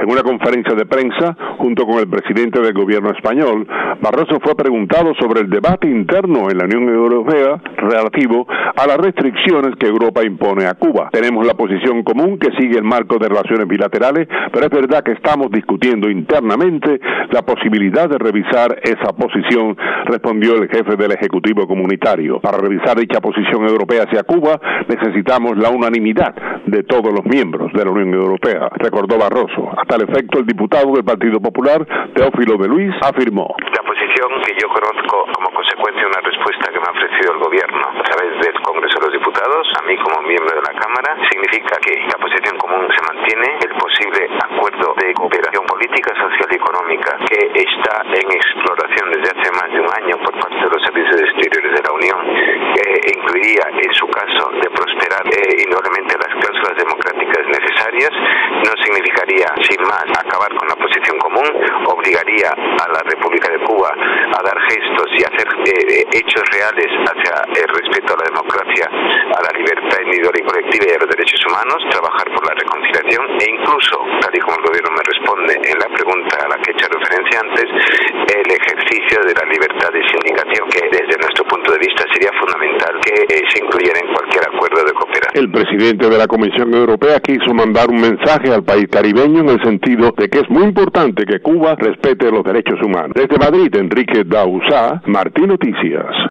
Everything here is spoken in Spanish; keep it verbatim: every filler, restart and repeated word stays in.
En una conferencia de prensa, junto con el presidente del gobierno español, Barroso fue preguntado sobre el debate interno en la Unión Europea relativo a las restricciones que Europa impone a Cuba. Tenemos la posición común que sigue el marco de relaciones bilaterales, pero es verdad que estamos discutiendo internamente la posibilidad de revisar esa posición, respondió el jefe del Ejecutivo Comunitario. Para revisar dicha posición europea hacia Cuba, necesitamos la unanimidad de todos los miembros de la Unión Europea, recordó Barroso. A tal efecto, el diputado del Partido Popular, Teófilo de Luis, afirmó: la posición que yo conozco como consecuencia de una respuesta que me ha ofrecido el gobierno a través del Congreso de los Diputados, a mí como miembro de la Cámara, significa que la posición común se mantiene, el posible acuerdo de cooperación política, social y económica que está en exploración desde hace más de un año por parte de los servicios exteriores de la Unión, que incluiría en su caso de prosperar eh, indudablemente las cláusulas democráticas necesarias, no significaría sin más acabar con la posición común, obligaría a la República de Cuba a dar gestos y hacer eh, hechos reales hacia el respeto a la democracia, a la libertad individual y colectiva y a los derechos humanos, trabajar por la reconciliación e incluso, tal y como el gobierno me responde en la pregunta a la que he hecho referencia antes, el ejercicio de la libertad de sindicación, que desde nuestro punto de vista sería fundamental que eh, se incluyera en cualquier acuerdo de cooperación. El presidente de la Comisión Europea quiso mandar un mensaje al país caribeño en el sentido de que es muy importante que Cuba respete los derechos humanos. Desde Madrid, Enrique Dauzá, Martín Noticias.